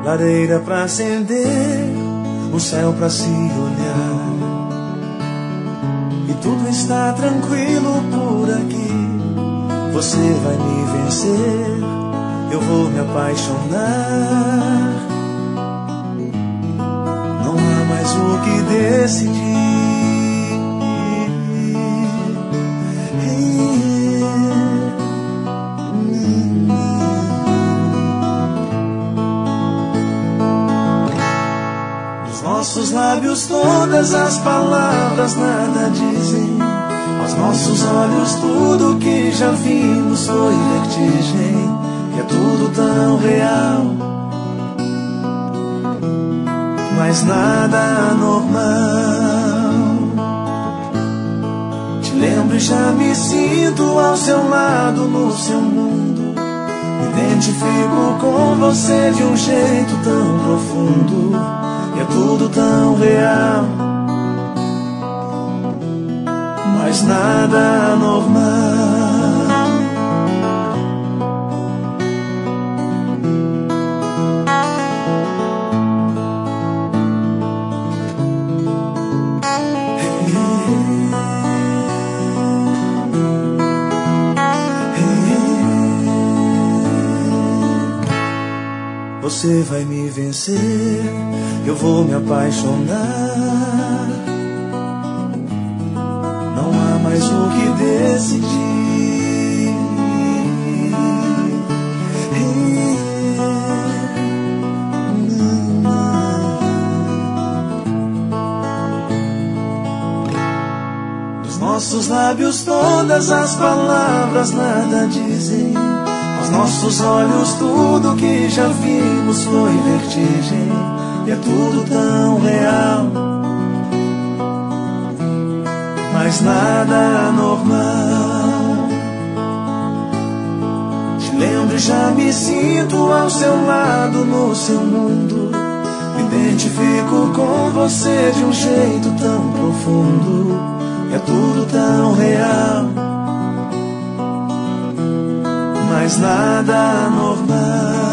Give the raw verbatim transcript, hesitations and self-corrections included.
lareira pra acender, o céu pra se olhar. E tudo está tranquilo por aqui. Você vai me vencer, eu vou me apaixonar. Não há mais o que decidir. Nossos lábios todas as palavras nada dizem. Aos nossos olhos tudo que já vimos foi vertigem. E é tudo tão real, mas nada anormal. Te lembro e já me sinto ao seu lado, no seu mundo. Me identifico com você de um jeito tão profundo. E é tudo tão real, mas nada anormal. Você vai me vencer, eu vou me apaixonar. Não há mais o que decidir. Dos nossos lábios todas as palavras nada dizem. Aos nossos olhos tudo que já vimos foi vertigem. E é tudo tão real, mas nada anormal. Te lembro e já me sinto ao seu lado, no seu mundo. Me identifico com você de um jeito tão profundo. E é tudo tão real, mas nada anormal.